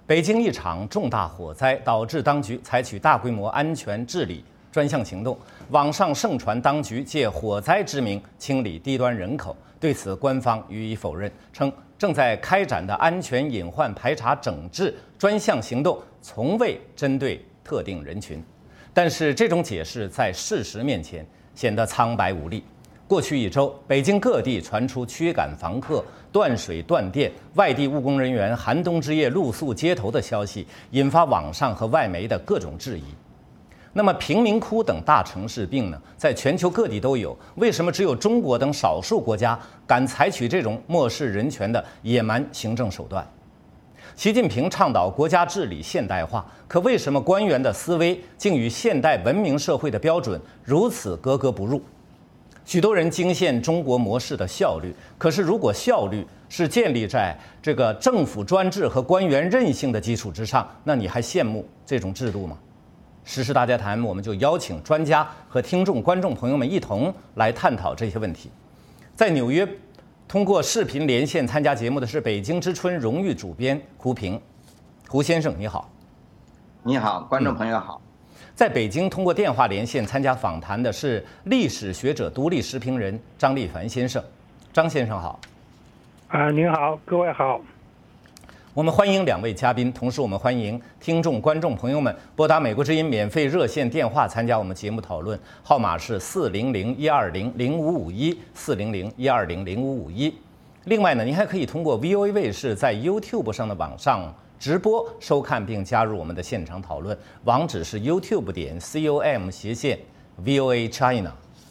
北京一场重大火灾导致当局采取大规模安全治理专项行动，网上盛传当局借火灾之名清理低端人口，对此官方予以否认，称正在开展的安全隐患排查整治专项行动从未针对特定人群。但是这种解释在事实面前显得苍白无力。过去一周，北京各地传出驱赶房客、断水断电、外地务工人员寒冬之夜露宿街头的消息，引发网上和外媒的各种质疑。那么贫民窟等大城市病呢，在全球各地都有，为什么只有中国等少数国家敢采取这种漠视人权的野蛮行政手段？习近平倡导国家治理现代化，可为什么官员的思维竟与现代文明社会的标准如此格格不入？许多人惊羡中国模式的效率，可是如果效率是建立在这个政府专制和官员任性的基础之上，那你还羡慕这种制度吗？时事大家谈，我们就邀请专家和听众、观众朋友们一同来探讨这些问题。在纽约，通过视频连线参加节目的是北京之春荣誉主编胡平。胡先生，你好。 你好，观众朋友好。 在北京通过电话连线参加访谈的是历史学者、独立时评人张立凡先生。张先生好。 您好，各位好。 我们欢迎两位嘉宾，同时我们欢迎听众、观众朋友们拨打美国之音免费热线电话参加我们节目讨论，号码是400-120-0551，400-120-0551。另外呢，您还可以通过 VOA 卫视在 YouTube 上的网上直播收看并加入我们的现场讨论，网址是 youtube.com/VOA China。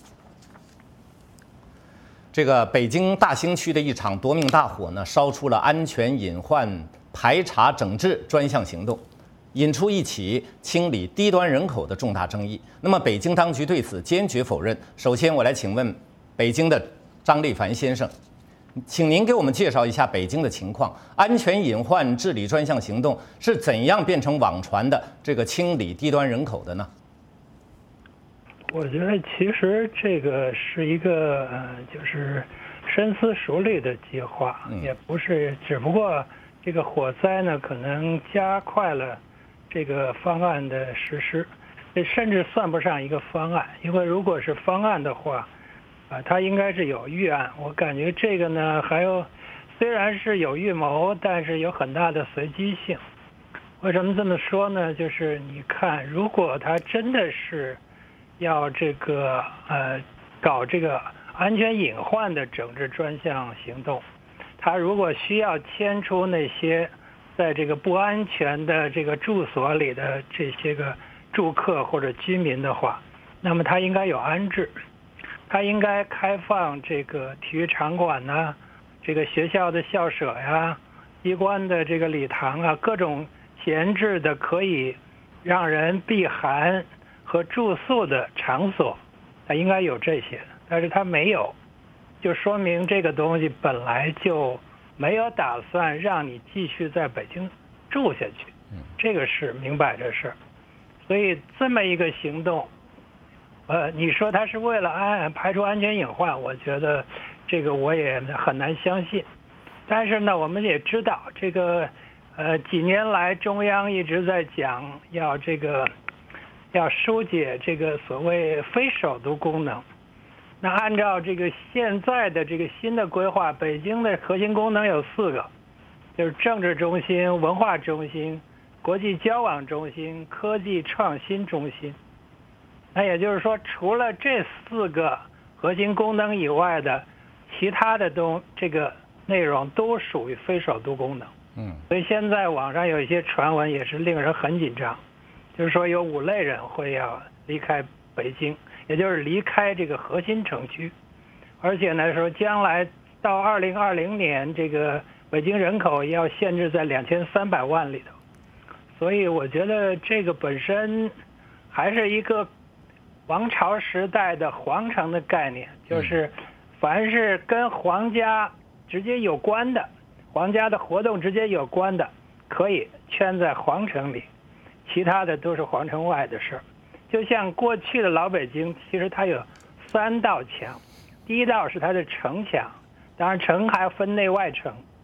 这个北京大兴区的一场夺命大火呢，烧出了安全隐患排查整治专项行动，引出一起清理低端人口的重大争议。那么北京当局对此坚决否认。首先，我来请问北京的张立凡先生，请您给我们介绍一下北京的情况，安全隐患治理专项行动是怎样变成网传的这个清理低端人口的呢？ 我觉得其实这个是一个就是深思熟虑的计划，也不是，只不过这个火灾呢可能加快了这个方案的实施，这甚至算不上一个方案，因为如果是方案的话，它应该是有预案。我感觉这个呢还有，虽然是有预谋，但是有很大的随机性。为什么这么说呢？就是你看，如果它真的是要这个搞这个安全隐患的整治专项行动，他如果需要迁出那些在这个不安全的这个住所里的这些个住客或者居民的话，那么他应该有安置，他应该开放这个体育场馆呐，这个学校的校舍呀，机关的这个礼堂啊，各种闲置的可以让人避寒和住宿的场所，它应该有这些，但是它没有，就说明这个东西本来就没有打算让你继续在北京住下去，这个是明摆着事。所以这么一个行动，你说它是为了排除安全隐患，我觉得这个我也很难相信。但是呢，我们也知道这个几年来中央一直在讲要疏解这个所谓非首都功能。那按照这个现在的这个新的规划，北京的核心功能有4个，就是政治中心、文化中心、国际交往中心、科技创新中心。那也就是说，除了这4个核心功能以外的其他的这个内容都属于非首都功能。所以现在网上有一些传闻也是令人很紧张，就是说有5类人会要离开北京，也就是离开这个核心城区，而且呢说将来到2020年，这个北京人口要限制在2300万里头，所以我觉得这个本身还是一个王朝时代的皇城的概念，就是凡是跟皇家直接有关的，皇家的活动直接有关的，可以圈在皇城里。其他的都是皇城外的事儿。就像过去的老北京，其实它有3道墙，第一道是它的城墙，当然城还分内外城，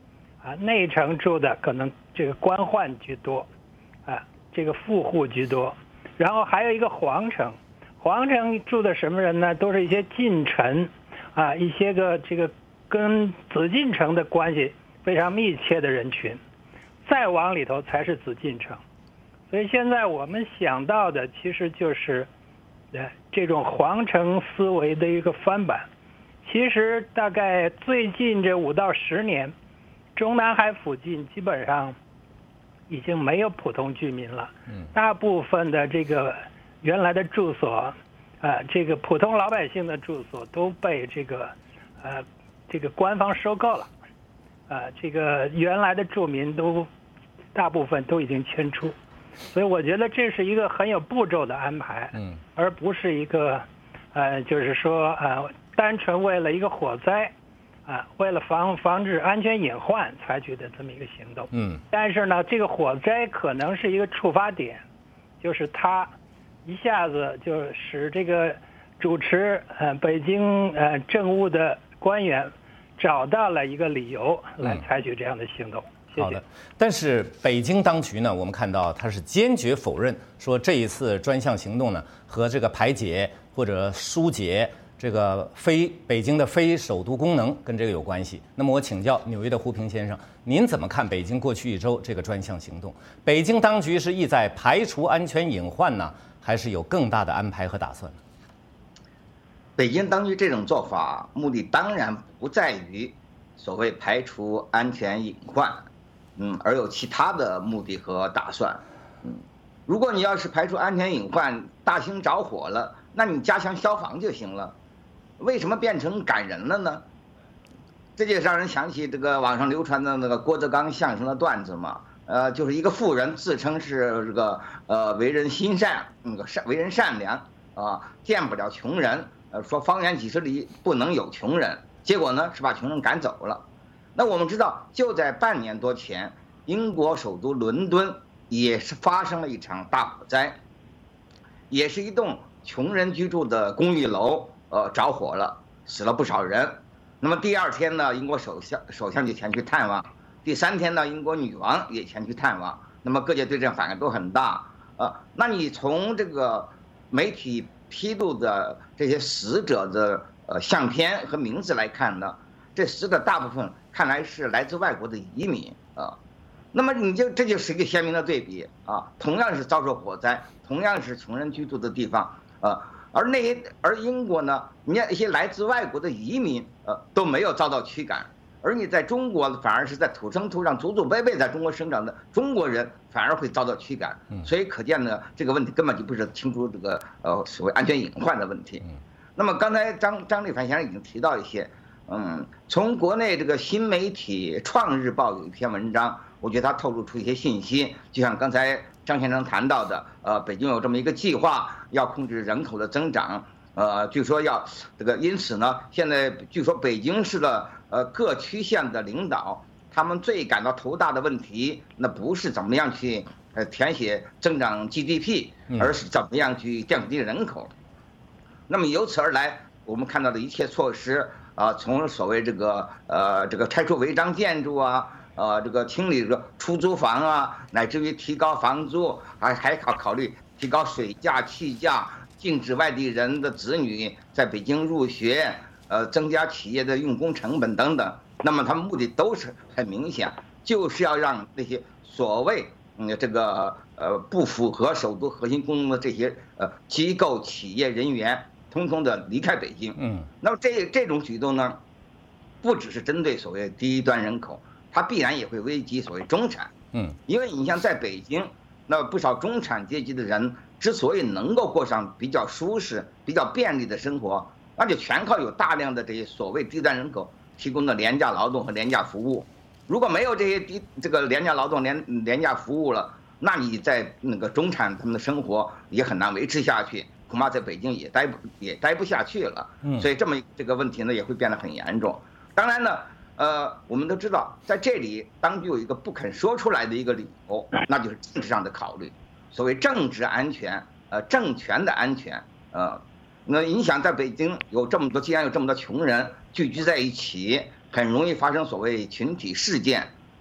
内城住的可能这个官宦居多，这个富户居多，然后还有一个皇城，皇城住的什么人呢？都是一些近臣，一些个这个跟紫禁城的关系非常密切的人群，再往里头才是紫禁城。所以现在我们想到的其实就是，这种皇城思维的一个翻版。其实大概最近这5到10年，中南海附近基本上已经没有普通居民了，大部分的这个原来的住所，这个普通老百姓的住所都被这个官方收购了，这个原来的住民大部分都已经迁出，所以我觉得这是一个很有步骤的安排，而不是一个就是说单纯为了一个火灾。为了防止安全隐患采取的这么一个行动。但是呢，这个火灾可能是一个触发点，就是它一下子就使这个主持北京政务的官员找到了一个理由来采取这样的行动。谢谢。 好的，但是北京当局呢，我们看到它是坚决否认说这一次专项行动呢和这个排解或者疏解这个北京的非首都功能跟这个有关系。那么我请教纽约的胡平先生，您怎么看北京过去1周这个专项行动？北京当局是意在排除安全隐患呢，还是有更大的安排和打算呢？ 北京当局这种做法，目的当然不在于所谓排除安全隐患，而有其他的目的和打算。如果你要是排除安全隐患，大兴着火了，那你加强消防就行了。为什么变成赶人了呢？这就让人想起这个网上流传的那个郭德纲相声的段子嘛，就是一个富人自称是这个为人心善，为人善良见不了穷人，说方圆几十里不能有穷人，结果呢是把穷人赶走了。那我们知道，就在半年多前，英国首都伦敦也是发生了一场大火灾，也是一栋穷人居住的公寓楼着火了，死了不少人。那么第2天呢，英国首相就前去探望，第3天呢，英国女王也前去探望。那么各界对这反应都很大那你从这个媒体披露的这些死者的相片和名字来看呢，这死者大部分看来是来自外国的移民那么这就是一个鲜明的对比同样是遭受火灾，同样是穷人居住的地方而英国呢，你看一些来自外国的移民都没有遭到驱赶，而你在中国反而是在土生土长、祖祖辈辈在中国生长的中国人反而会遭到驱赶，所以可见呢，这个问题根本就不是清除这个所谓安全隐患的问题。那么刚才张立凡先生已经提到一些，从国内这个新媒体《创日报》有一篇文章，我觉得他透露出一些信息，就像刚才张先生谈到的，北京有这么一个计划，要控制人口的增长，据说要这个，因此呢，现在据说北京市的各区县的领导，他们最感到头大的问题，那不是怎么样去填写增长 GDP， 而是怎么样去降低人口。那么由此而来，我们看到的一切措施从所谓这个拆除违章建筑这个清理这个出租房乃至于提高房租，还考虑提高水价、气价，禁止外地人的子女在北京入学，增加企业的用工成本等等。那么他们目的都是很明显，就是要让那些所谓不符合首都核心功能的这些机构、企业人员，通通的离开北京。那么这种举动呢，不只是针对所谓低端人口，它必然也会危及所谓中产。因为你像在北京，那不少中产阶级的人之所以能够过上比较舒适、比较便利的生活，那就全靠有大量的这些所谓低端人口提供的廉价劳动和廉价服务。如果没有这些廉价劳动、廉价服务了，那你在那个中产他们的生活也很难维持下去，恐怕在北京也待不下去了。所以这个问题呢也会变得很严重。当然呢，我们都知道，在这里当局有一个不肯说出来的一个理由，那就是政治上的考虑。所谓政治安全，政权的安全，那你想在北京既然有这么多穷人聚居在一起，很容易发生所谓群体事件，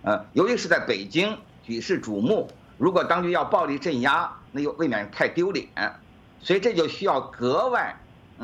尤其是在北京举世瞩目，如果当局要暴力镇压，那又未免太丢脸，所以这就需要格外，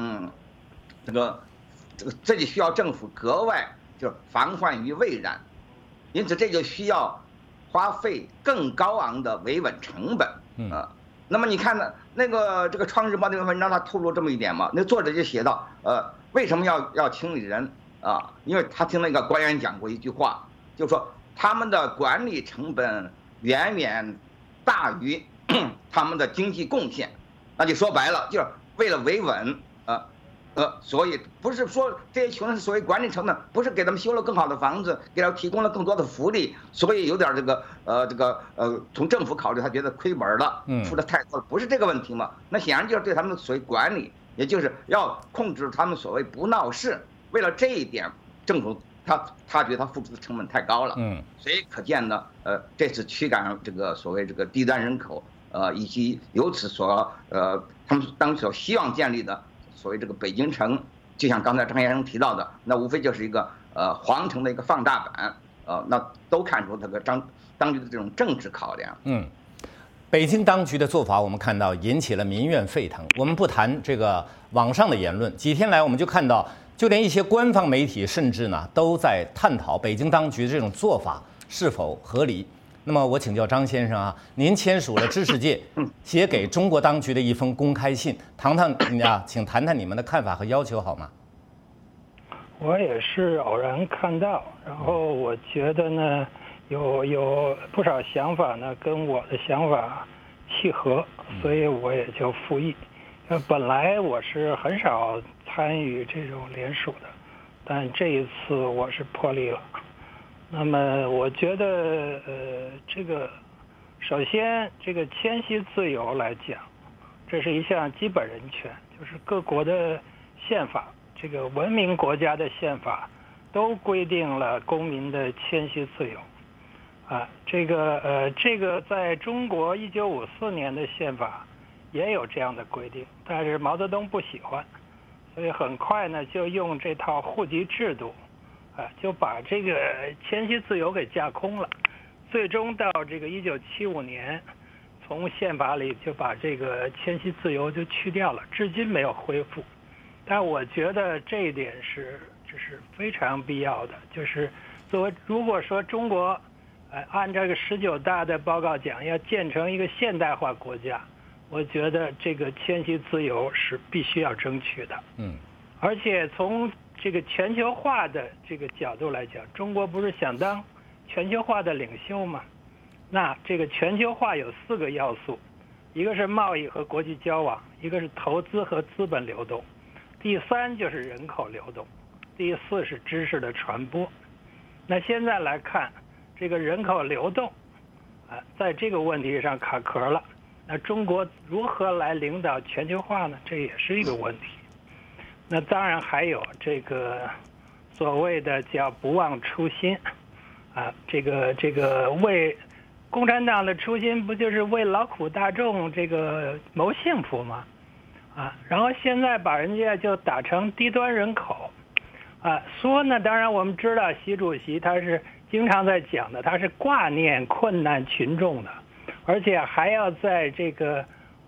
这就需要政府格外就是防患于未然，因此这就需要花费更高昂的维稳成本。那么你看呢，这个《创日报》那篇文章，他透露这么一点嘛？那作者就写到，为什么要清理人啊？因为他听那个官员讲过一句话，就说他们的管理成本远远大于他们的经济贡献，那就说白了，就是为了维稳，所以不是说这些穷人所谓管理成本，不是给他们修了更好的房子，给他们提供了更多的福利，所以有点从政府考虑，他觉得亏本了，出的太多了，不是这个问题嘛？那显然就是对他们的所谓管理，也就是要控制他们所谓不闹事。为了这一点，政府他觉得他付出的成本太高了，所以可见呢，这次驱赶这个所谓这个低端人口，以及由此他们当时所希望建立的所谓这个北京城，就像刚才张先生提到的，那无非就是一个皇城的一个放大版，那都看出这个当局的这种政治考量。 北京当局的做法，我们看到引起了民怨沸腾。我们不谈这个网上的言论，几天来我们就看到，就连一些官方媒体甚至呢都在探讨北京当局的这种做法是否合理。那么我请教张先生啊，您签署了知识界写给中国当局的一封公开信，请谈谈你们的看法和要求好吗？ 我也是偶然看到，然后我觉得呢，有不少想法呢跟我的想法契合，所以我也就附议。本来我是很少参与这种联署的，但这一次我是破例了。那么我觉得这个首先这个迁徙自由来讲，这是一项基本人权，就是各国的宪法，这个文明国家的宪法都规定了公民的迁徙自由。这个在中国1954年的宪法也有这样的规定，但是毛泽东不喜欢，所以很快呢就用这套户籍制度，就把这个迁徙自由给架空了。最终到这个1975年，从宪法里就把这个迁徙自由就去掉了，至今没有恢复。但我觉得这一点是非常必要的，就是如果说中国按这个19大的报告讲要建成一个现代化国家，我觉得这个迁徙自由是必须要争取的。而且从这个全球化的这个角度来讲，中国不是想当全球化的领袖吗？那这个全球化有4个要素，一个是贸易和国际交往，一个是投资和资本流动，第3就是人口流动，第4是知识的传播。那现在来看，这个人口流动在这个问题上卡壳了，那中国如何来领导全球化呢？这也是一个问题。那当然还有这个所谓的叫不忘初心这个为共产党的初心不就是为劳苦大众这个谋幸福吗？然后现在把人家就打成低端人口说呢，当然我们知道习主席他是经常在讲的，他是挂念困难群众的，而且还要在这个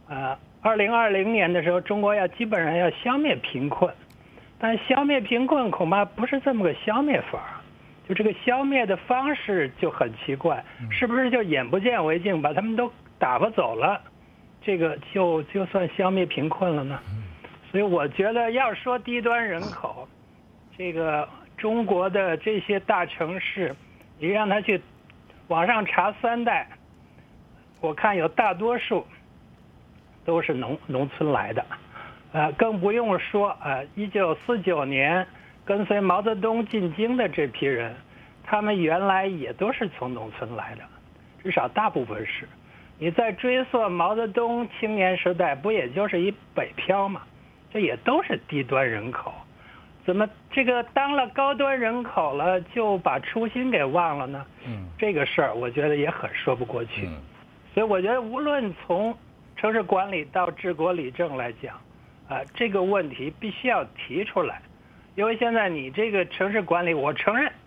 2020年的时候，中国基本上要消灭贫困，但消灭贫困恐怕不是这么个消灭法，就这个消灭的方式就很奇怪，是不是就眼不见为净，把他们都打发走了，这个就算消灭贫困了呢？所以我觉得要说低端人口，这个中国的这些大城市，你让他去网上查3代，我看有大多数都是农村来的，更不用说1949年跟随毛泽东进京的这批人，他们原来也都是从农村来的，至少大部分是。你再追溯毛泽东青年时代，不也就是一北漂嘛？这也都是低端人口，怎么这个当了高端人口了，就把初心给忘了呢？这个事儿我觉得也很说不过去。所以我觉得无论从城市管理到治国理政来讲，这个问题必须要提出来，因为现在你这个城市管理，我承认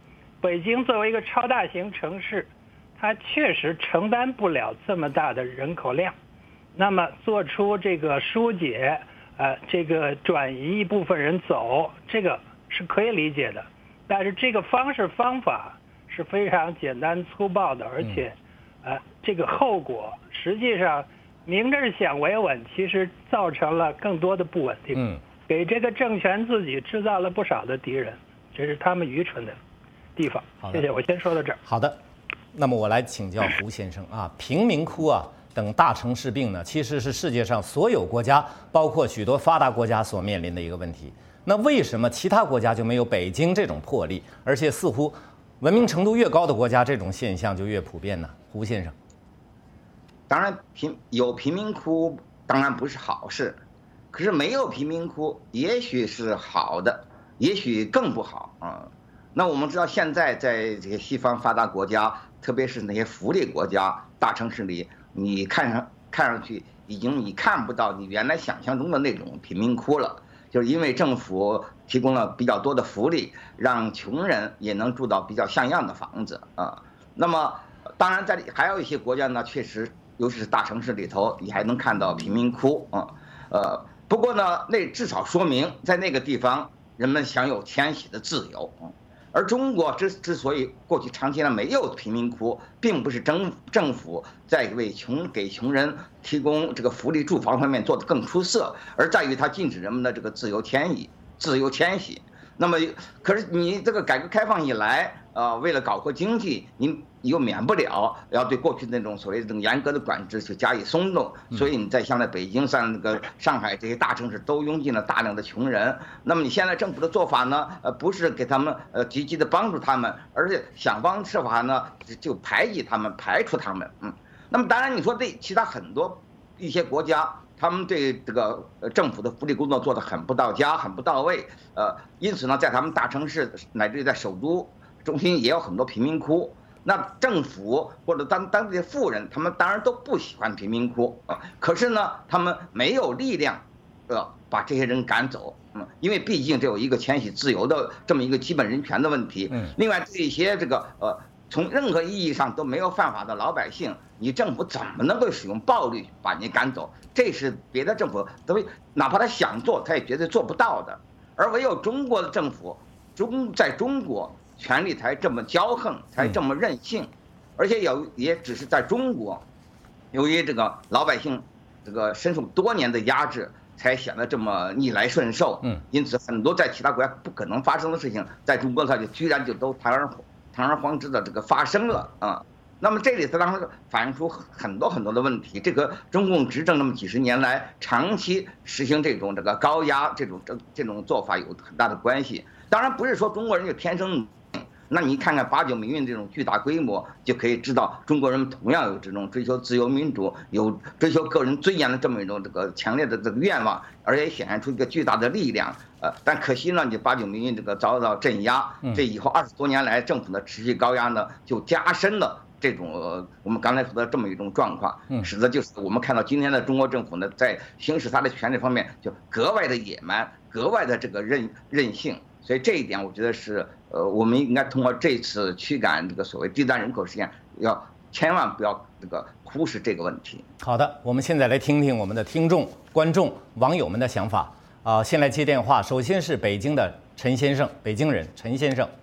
北京作为一个超大型城市，它确实承担不了这么大的人口量，那么做出这个疏解，这个转移一部分人走，这个是可以理解的。但是这个方法是非常简单粗暴的，而且，这个后果实际上明着是想维稳，其实造成了更多的不稳定，给这个政权自己制造了不少的敌人，这是他们愚蠢的地方。谢谢，我先说到这儿。 好的，那么我来请教胡先生啊，贫民窟啊等大城市病呢，其实是世界上所有国家，包括许多发达国家所面临的一个问题。那为什么其他国家就没有北京这种魄力？而且似乎文明程度越高的国家，这种现象就越普遍呢？胡先生， 当然有贫民窟当然不是好事，可是没有贫民窟也许是好的，也许更不好啊。那我们知道现在在这些西方发达国家，特别是那些福利国家大城市里，你看上去已经你看不到你原来想象中的那种贫民窟了。就是因为政府提供了比较多的福利，让穷人也能住到比较像样的房子啊。那么，当然还有一些国家呢，确实，尤其是大城市里头，你还能看到贫民窟啊。不过呢，那至少说明在那个地方人们享有迁徙的自由。而中国之所以过去长期以来没有贫民窟，并不是政府在给穷人提供这个福利住房方面做得更出色，而在于它禁止人们的这个自由迁徙。那么，可是你这个改革开放以来，为了搞活经济，你又免不了要对过去那种所谓的这种严格的管制去加以松动，所以你在像在北京、像那个上海这些大城市都涌进了大量的穷人。那么你现在政府的做法呢，不是给他们积极的帮助他们，而且想方设法呢就排挤他们、排除他们。那么当然你说对其他一些国家，他们对这个政府的福利工作做得很不到家、很不到位，因此呢，在他们大城市乃至于在首都中心也有很多贫民窟。那政府或者当地的富人，他们当然都不喜欢贫民窟啊，可是呢，他们没有力量，把这些人赶走，因为毕竟这有一个迁徙自由的这么一个基本人权的问题。另外，对一些这个从任何意义上都没有犯法的老百姓，你政府怎么能够使用暴力把你赶走？这是别的政府哪怕他想做，他也绝对做不到的。而唯有中国的政府，在中国权力才这么骄横，才这么任性，而且也只是在中国，由于这个老百姓这个深受多年的压制，才显得这么逆来顺受。因此很多在其他国家不可能发生的事情，在中国它居然就都堂而皇之的这个发生了啊。那么这里头当然反映出很多的问题。这个中共执政那么几十年来，长期实行这种高压这种做法有很大的关系。当然不是说中国人就天生，那你看看8·9民运这种巨大规模，就可以知道中国人同样有这种追求自由民主、有追求个人尊严的这么一种强烈的愿望，而且显现出一个巨大的力量。但可惜呢，你8·9民运遭到镇压，这以后20多年来政府的持续高压呢，就加深了这种我们刚才说的这么一种状况，使得就是我们看到今天的中国政府呢，在行使它的权利方面就格外的野蛮，格外的这个任性。所以这一点我觉得是我们应该通过这次驱赶这个所谓低端人口实验，千万不要忽视这个问题。 好的，我们现在来听听我们的听众、观众、网友们的想法先来接电话，首先是北京的陈先生，北京人陈先生。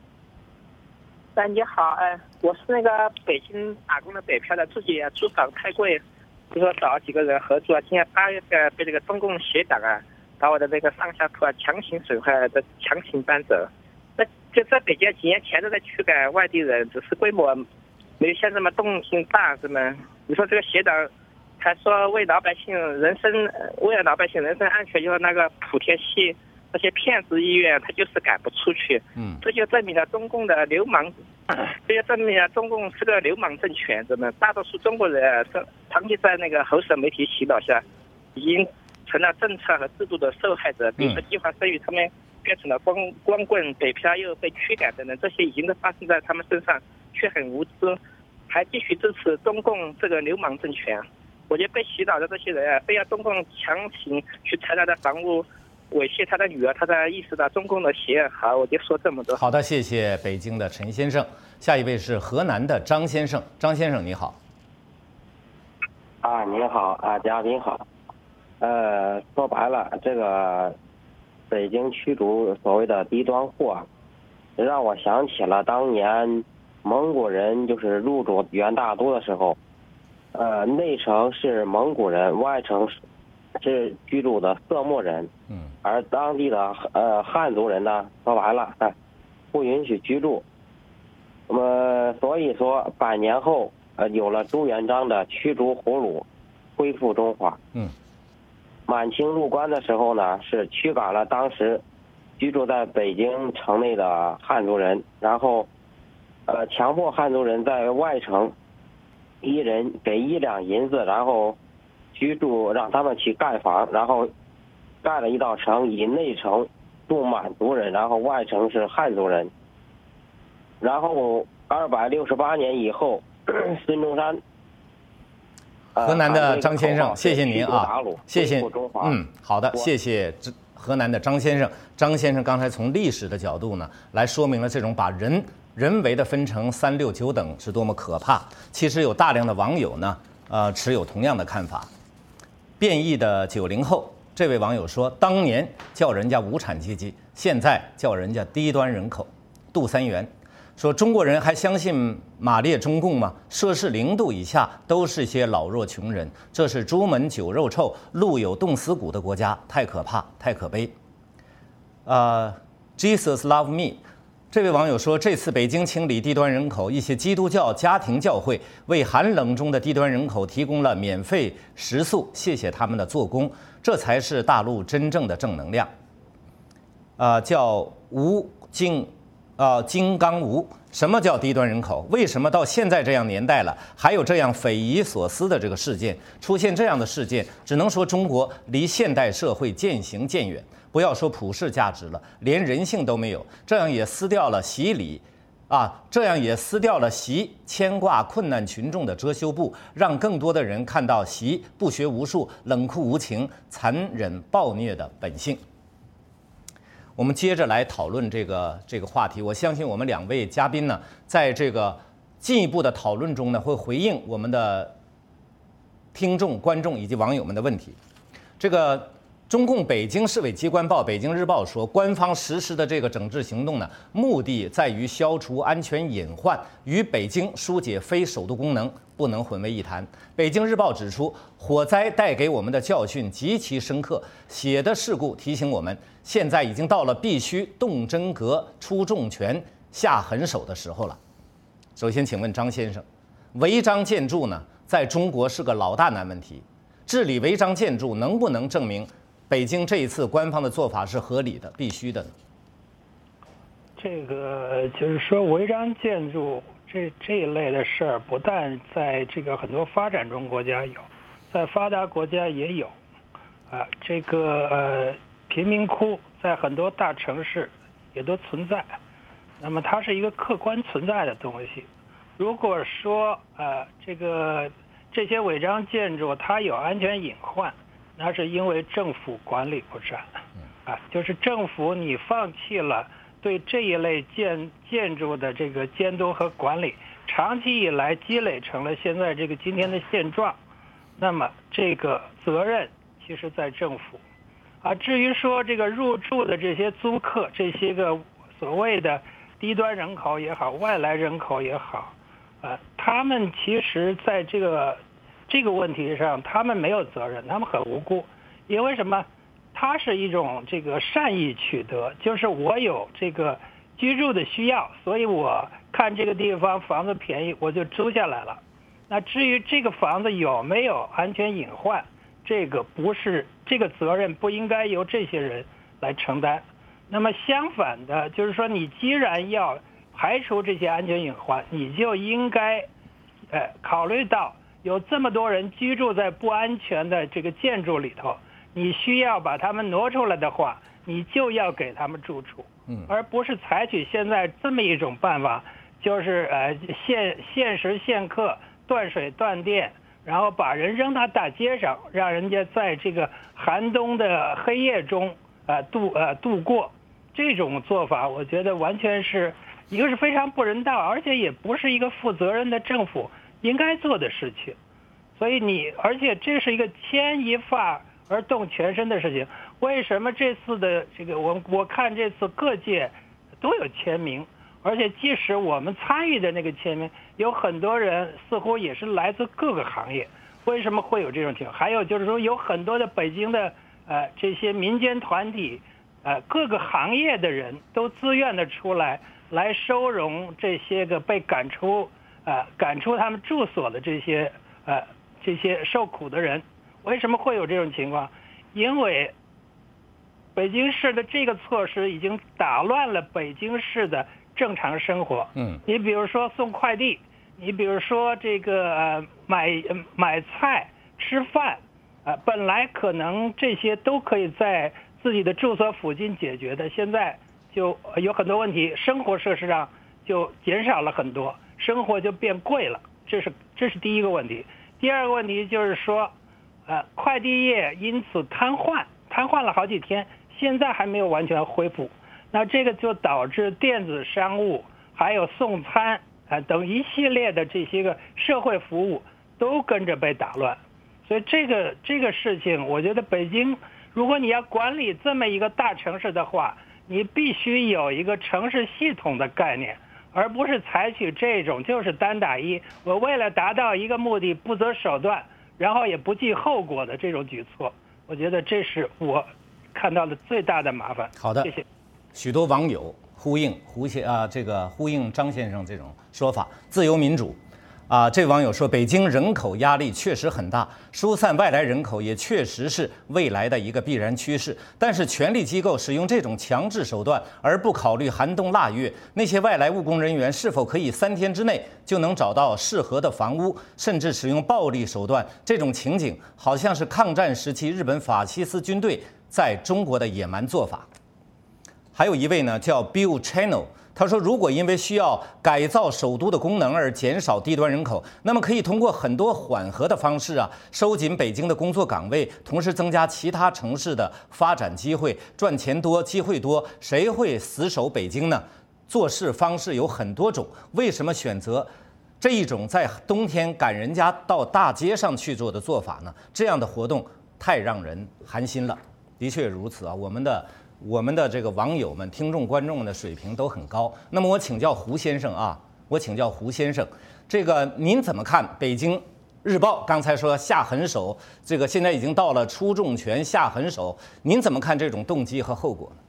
你好，我是那个北京打工的北漂的，自己租房太贵，就说找几个人合租。今年8月份被这个中共协党把我的那个上下铺强行损坏的，强行搬走。那就在北京几年前都在驱赶外地人，只是规模没有像这么动静大。你说这个协党还说为了老百姓人身安全要那个莆田系那些骗子医院，他就是赶不出去。这就证明了中共的流氓，这就证明了中共是个流氓政权。大多数中国人长期在那个喉舌媒体洗脑下，已经成了政策和制度的受害者。比如说计划生育，他们变成了光棍，北漂又被驱赶等等，这些已经都发生在他们身上，却很无知，还继续支持中共这个流氓政权。我觉得被洗脑的这些人非要中共强行去拆他的房屋， 猥亵他的女儿，他才意识到中共的邪恶。好，我就说这么多。 好的，谢谢北京的陈先生。下一位是河南的张先生，张先生你好。 您好嘉宾好。说白了，这个北京驱逐所谓的低端货，让我想起了当年蒙古人就是入主元大都的时候，内城是蒙古人，外城是居住的色目人，而当地的汉族人呢，说白了，不允许居住。那么所以说100年后，有了朱元璋的驱逐胡虏，恢复中华。满清入关的时候呢，是驱赶了当时居住在北京城内的汉族人，然后强迫汉族人在外城一人给1两银子，然后居住，让他们去盖房，然后盖了一道城，以内城住满族人，然后外城是汉族人。然后268年以后，孙中山。 河南的张先生，谢谢您啊，谢谢。好的，谢谢河南的张先生。张先生刚才从历史的角度呢，来说明了这种把人为的分成3、6、9等是多么可怕。其实有大量的网友呢，持有同样的看法。变异的90后，这位网友说，当年叫人家无产阶级，现在叫人家低端人口。杜三元说，中国人还相信马列中共吗？摄氏0度以下都是些老弱穷人，这是朱门酒肉臭，路有冻死骨的国家，太可怕，太可悲。Jesus love me， 这位网友说，这次北京清理低端人口，一些基督教家庭教会为寒冷中的低端人口提供了免费食宿，谢谢他们的做工，这才是大陆真正的正能量。叫金刚吴，什么叫低端人口？为什么到现在这样年代了，还有这样匪夷所思的这个事件出现？这样的事件，只能说中国离现代社会渐行渐远。不要说普世价值了，连人性都没有，这样也撕掉了洗礼，这样也撕掉了习牵挂困难群众的遮羞布，让更多的人看到习不学无术、冷酷无情、残忍暴虐的本性。我们接着来讨论这个话题。我相信我们2位嘉宾呢，在这个进一步的讨论中呢，会回应我们的听众、观众以及网友们的问题。这个中共北京市委机关报《北京日报》说，官方实施的这个整治行动呢，目的在于消除安全隐患，与北京疏解非首都功能不能混为一谈。《北京日报》指出，火灾带给我们的教训极其深刻，血的事故提醒我们，现在已经到了必须动真格、出重拳、下狠手的时候了。首先，请问张先生，违章建筑呢，在中国是个老大难问题，治理违章建筑能不能证明北京这一次官方的做法是合理的、必须的呢？ 这个就是说，违章建筑这一类的事儿，不但在这个很多发展中国家有，在发达国家也有，这个贫民窟在很多大城市也都存在，那么它是一个客观存在的东西。如果说这些违章建筑它有安全隐患，那是因为政府管理不善，就是政府你放弃了对这一类建筑的这个监督和管理，长期以来积累成了现在这个今天的现状，那么这个责任其实在政府。至于说这个入住的这些租客，这些个所谓的低端人口也好，外来人口也好，他们其实在这个问题上，他们没有责任，他们很无辜。因为什么？它是一种这个善意取得，就是我有这个居住的需要，所以我看这个地方房子便宜，我就租下来了。那至于这个房子有没有安全隐患，这个责任不应该由这些人来承担。那么相反的，就是说你既然要排除这些安全隐患，你就应该考虑到有这么多人居住在不安全的这个建筑里头，你需要把他们挪出来的话，你就要给他们住处，而不是采取现在这么一种办法，就是限时限刻、断水断电，然后把人扔到大街上，让人家在这个寒冬的黑夜中度过。这种做法，我觉得完全是一个是非常不人道，而且也不是一个负责任的政府应该做的事情。所以而且这是一个牵一发而动全身的事情。为什么这次的这个我看这次各界都有签名，而且即使我们参与的那个签名，有很多人似乎也是来自各个行业。为什么会有这种情况？还有就是说，有很多的北京的这些民间团体。各个行业的人都自愿的出来收容这些个被赶出他们住所的这些受苦的人。为什么会有这种情况？因为北京市的这个措施已经打乱了北京市的正常生活。你比如说送快递，你比如说这个买菜吃饭，本来可能这些都可以在自己的住所附近解决的，现在就有很多问题，生活设施上就减少了很多，生活就变贵了，这是第一个问题。第二个问题就是说，快递业因此瘫痪了好几天，现在还没有完全恢复，那这个就导致电子商务还有送餐等一系列的这些个社会服务都跟着被打乱。所以这个事情，我觉得北京，如果你要管理这么一个大城市的话，你必须有一个城市系统的概念，而不是采取这种就是单打一，我为了达到一个目的不择手段，然后也不计后果的这种举措。我觉得这是我看到的最大的麻烦。 好的， 谢谢。 许多网友呼应张先生这种说法，自由民主。这位网友说，北京人口压力确实很大，疏散外来人口也确实是未来的一个必然趋势。但是权力机构使用这种强制手段，而不考虑寒冬腊月那些外来务工人员是否可以3天之内就能找到适合的房屋，甚至使用暴力手段，这种情景好像是抗战时期日本法西斯军队在中国的野蛮做法。还有一位呢叫 Bill Channel，他说，如果因为需要改造首都的功能而减少低端人口，那么可以通过很多缓和的方式收紧北京的工作岗位，同时增加其他城市的发展机会，赚钱多，机会多，谁会死守北京呢？做事方式有很多种，为什么选择这一种在冬天赶人家到大街上去做的做法呢？这样的活动太让人寒心了。的确如此我们的这个网友们、听众、观众们的水平都很高。那么我请教胡先生这个您怎么看北京日报刚才说下狠手，这个现在已经到了出重拳下狠手，您怎么看这种动机和后果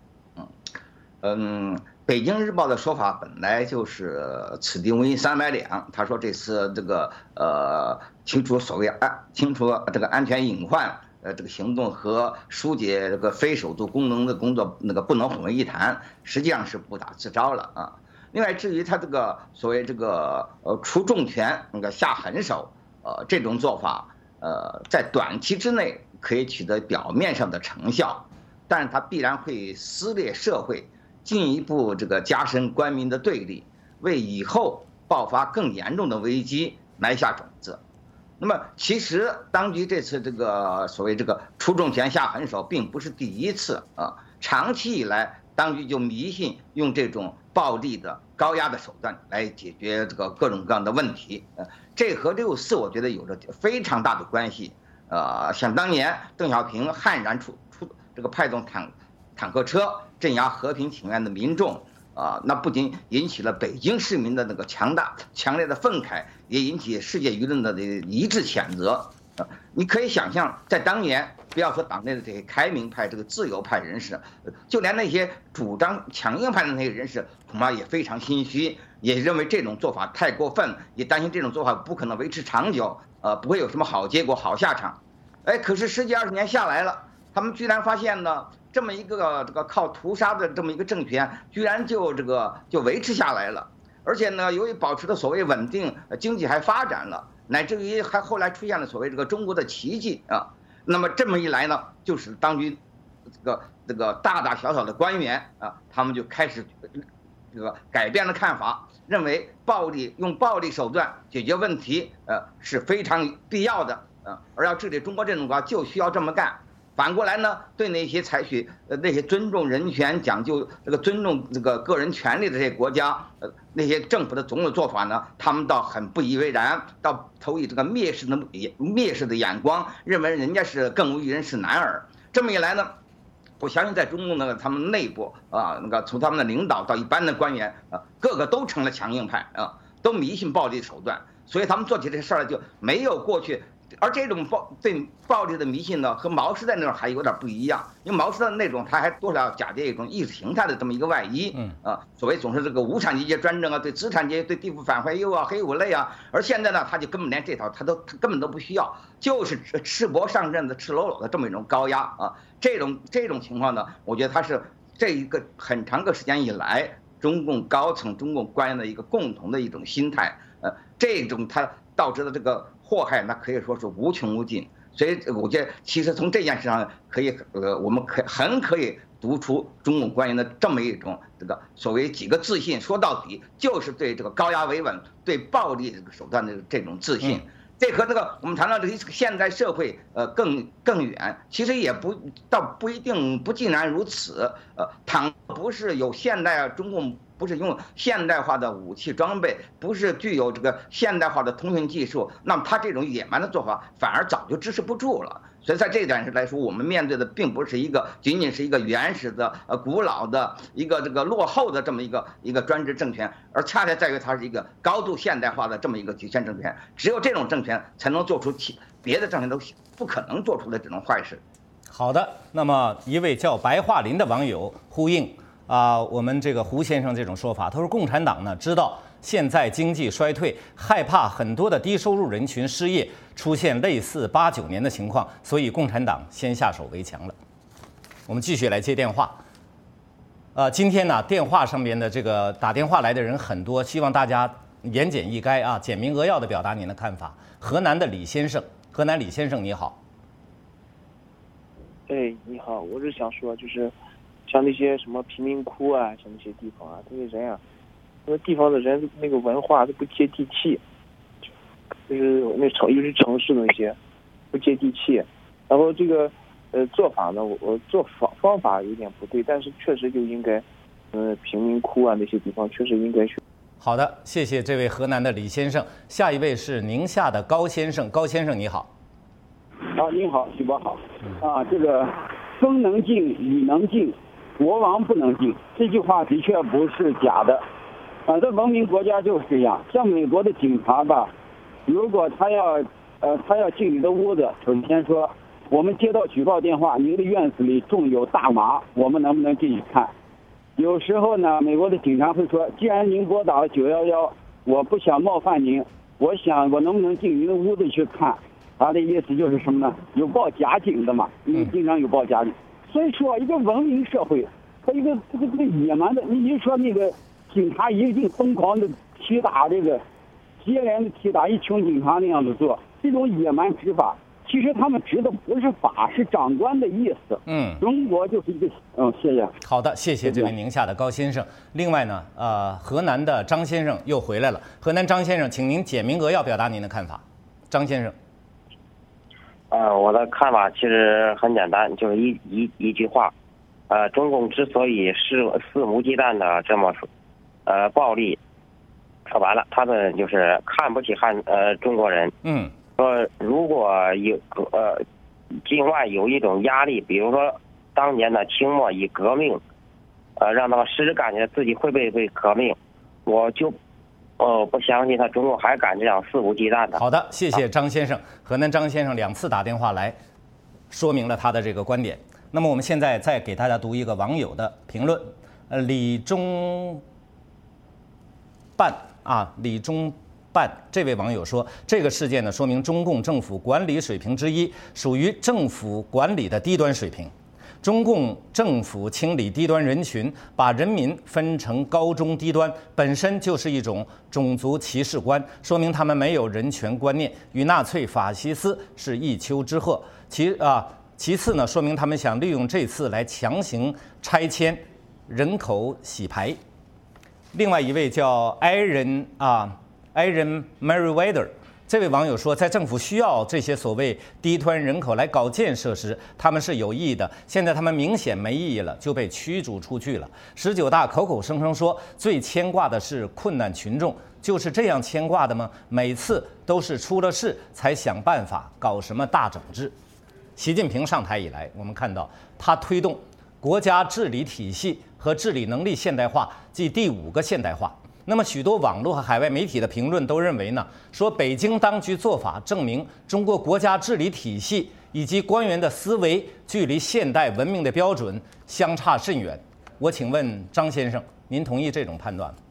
呢？北京日报的说法本来就是此地无银300两，他说这次这个清除这个安全隐患。这个行动和疏解这个非首都功能的工作不能混为一谈，实际上是不打自招了啊。另外，至于他这个所谓这个出重拳下狠手，这种做法，在短期之内可以取得表面上的成效，但是它必然会撕裂社会，进一步这个加深官民的对立，为以后爆发更严重的危机埋下种子。那么，其实当局这次这个所谓这个出重拳下狠手，并不是第一次啊。长期以来，当局就迷信用这种暴力的高压的手段来解决这个各种各样的问题。这和6·4我觉得有着非常大的关系。想当年邓小平悍然派动坦克车镇压和平请愿的民众。那不仅引起了北京市民的强烈的愤慨，也引起世界舆论的一致谴责。你可以想象，在当年，不要说党内的这些开明派、这个自由派人士，就连那些主张强硬派的那些人士，恐怕也非常心虚，也认为这种做法太过分，也担心这种做法不可能维持长久，不会有什么好结果、好下场。可是10几20年下来了，他们居然发现呢。这么一个靠屠杀的这么一个政权，居然就维持下来了，而且呢，由于保持的所谓稳定，经济还发展了，乃至于还后来出现了所谓这个中国的奇迹啊。那么这么一来呢，就是当局这个大大小小的官员啊，他们就开始改变了看法，认为用暴力手段解决问题是非常必要的而要治理中国这种国家就需要这么干。 反过来呢，对那些采取那些尊重人权、讲究这个尊重这个个人权利的这些国家，那些政府的种种做法呢，他们倒很不以为然，倒投以这个蔑视的眼光，认为人家是更无一人是男儿。这么一来呢，我相信在中共他们内部从他们的领导到一般的官员个个都成了强硬派都迷信暴力手段，所以他们做起这事儿来就没有过去。而这种对暴力的迷信呢，和毛时代那种还有点不一样，因为毛时代那种他还多少假借一种意识形态的这么一个外衣，所谓总是这个无产阶级专政啊，对资产阶级、对地府反坏右啊、黑五类啊，而现在呢，他就根本连这套他根本都不需要，就是赤膊上阵的、赤裸裸的这么一种高压这种情况呢，我觉得他是这一个很长个时间以来中共高层、中共官员的一个共同的一种心态，这种它导致的这个祸害，那可以说是无穷无尽。所以我觉得，其实从这件事上我们可以读出中共官员的这么一种这个所谓几个自信，说到底就是对这个高压维稳、对暴力这个手段的这种自信。这和这个我们谈到这个现代社会更远，其实也倒不一定不尽然如此。倘不是有现代中共不是用现代化的武器装备，不是具有这个现代化的通讯技术，那么他这种野蛮的做法反而早就支持不住了。所以在这一点上来说，我们面对的并不是仅仅是一个原始的古老的一个这个落后的这么一个专制政权，而恰恰在于它是一个高度现代化的这么一个集权政权。只有这种政权才能做出别的政权都不可能做出的这种坏事。 好的，那么一位叫白桦林的网友呼应我们这个胡先生这种说法，他说共产党呢知道现在经济衰退，害怕很多的低收入人群失业，出现类似89年的情况，所以共产党先下手为强了。我们继续来接电话。今天呢，电话上面的这个打电话来的人很多，希望大家言简意赅简明扼要的表达您的看法。河南的李先生，河南李先生你好。 哎，你好，我是想说，就是像那些什么贫民窟啊，像那些地方这些人那地方的人那个文化都不接地气，就是尤其是城市的那些不接地气。然后这个做法呢，我做方法有点不对，但是确实就应该贫民窟啊那些地方确实应该去。 好的，谢谢这位河南的李先生。下一位是宁夏的高先生，高先生你好。 您好，徐博好。这个风能静，雨能静，国王不能静，这句话的确不是假的。在文明国家就是这样。像美国的警察吧，如果他要进你的屋子，首先说我们接到举报电话，您的院子里种有大麻，我们能不能进去看？有时候呢，美国的警察会说，既然您拨打了911，我不想冒犯您，我能不能进您的屋子去看？他的意思就是什么呢？有报假警的嘛，因为经常有报假警。所以说，一个文明社会，和一个这个野蛮的，你说那个警察一定疯狂的踢打接连的踢打一群警察那样子做，这种野蛮执法，其实他们执的不是法，是长官的意思。中国就是一个谢谢。 好的，谢谢这位宁夏的高先生。另外呢，河南的张先生又回来了。河南张先生，请您简明扼要表达您的看法。张先生。 我的看法其实很简单，就是一句话，中共之所以肆无忌惮的这么暴力，说白了，他们就是看不起中国人。说如果有境外有一种压力，比如说当年的清末以革命，让他们时时感觉自己会被革命，我就不相信中共还敢这样肆无忌惮的。 好的，谢谢张先生。河南张先生2次打电话来，说明了他的这个观点。那么我们现在再给大家读一个网友的评论，李中办这位网友说，这个事件呢，说明中共政府管理水平之一，属于政府管理的低端水平。中共政府清理低端人群，把人民分成高中低端，本身就是一种种族歧视观，说明他们没有人权观念，与纳粹法西斯是一丘之貉。其次呢，说明他们想利用这次来强行拆迁、人口洗牌。另外一位叫Aaron Meriwether， 这位网友说，在政府需要这些所谓低端人口来搞建设时，他们是有意的。现在他们明显没意义了，就被驱逐出去了。19大口口声声说最牵挂的是困难群众，就是这样牵挂的吗？每次都是出了事才想办法搞什么大整治。习近平上台以来，我们看到他推动国家治理体系和治理能力现代化，即第5个现代化。那么许多网络和海外媒体的评论都认为呢，说北京当局做法证明中国国家治理体系以及官员的思维距离现代文明的标准相差甚远。我请问张先生，您同意这种判断吗？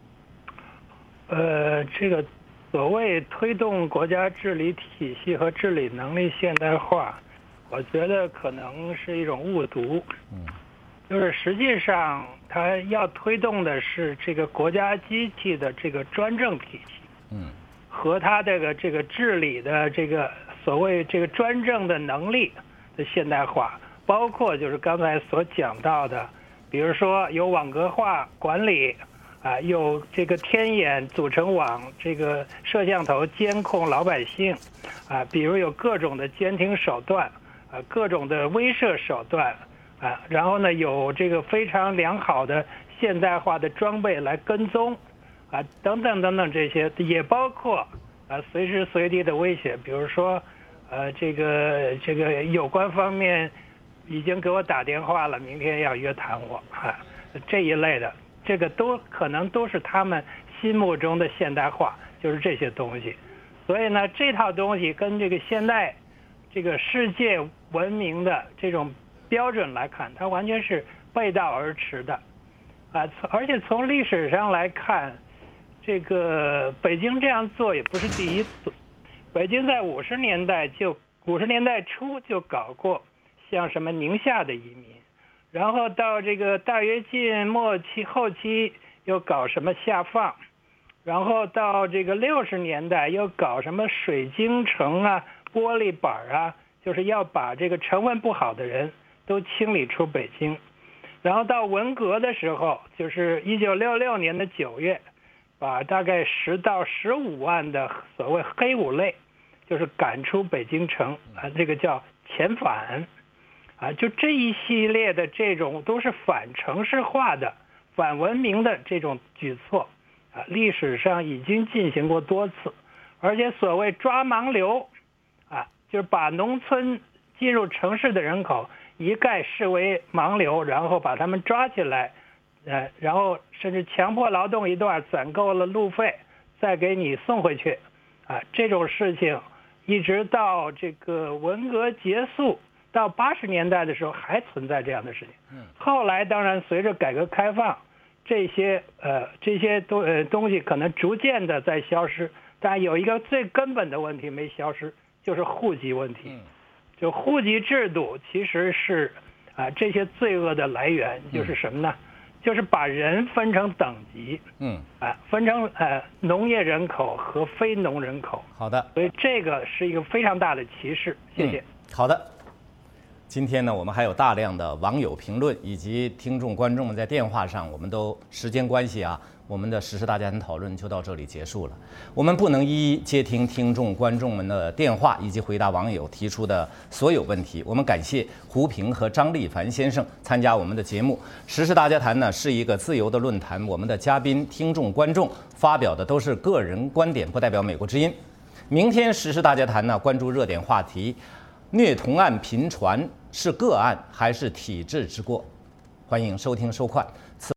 这个所谓推动国家治理体系和治理能力现代化，我觉得可能是一种误读。就是实际上它要推动的是这个国家机器的这个专政体系，和它这个治理的这个所谓这个专政的能力的现代化，包括就是刚才所讲到的，比如说有网格化管理啊，有这个天眼组成网，这个摄像头监控老百姓啊，比如有各种的监听手段啊，各种的威慑手段。然后呢，有这个非常良好的现代化的装备来跟踪，等等等等，这些也包括随时随地的威胁，比如说，这个有关方面已经给我打电话了，明天要约谈我这一类的，这个都可能都是他们心目中的现代化，就是这些东西。所以呢，这套东西跟这个现代这个世界文明的这种标准来看，它完全是背道而驰的，而且从历史上来看，这个北京这样做也不是第一次。北京在50年代初就搞过像什么宁夏的移民，然后到这个大跃进末期后期又搞什么下放，然后到这个60年代又搞什么水晶城啊、玻璃板啊，就是要把这个成文不好的人都清理出北京。然后到文革的时候，就是1966年的9月，把大概10到15万的所谓黑五类就是赶出北京城这个叫遣返就这一系列的这种都是反城市化的、反文明的这种举措历史上已经进行过多次。而且所谓抓盲流就是把农村进入城市的人口一概视为盲流，然后把他们抓起来，然后甚至强迫劳动一段，攒够了路费，再给你送回去，这种事情一直到这个文革结束，到80年代的时候还存在这样的事情。后来当然随着改革开放，这些东西可能逐渐的在消失，但有一个最根本的问题没消失，就是户籍问题。就户籍制度其实是这些罪恶的来源，就是什么呢？就是把人分成等级，分成农业人口和非农人口。 好的， 所以这个是一个非常大的歧视。谢谢。 好的，今天呢，我们还有大量的网友评论以及听众观众们在电话上，我们都时间关系我们的时事大家谈讨论就到这里结束了。我们不能一一接听听众观众们的电话以及回答网友提出的所有问题。我们感谢胡平和张立凡先生参加我们的节目。时事大家谈呢是一个自由的论坛，我们的嘉宾、听众、观众发表的都是个人观点，不代表美国之音。明天时事大家谈呢，关注热点话题：虐童案频传是个案还是体制之过？欢迎收听收看。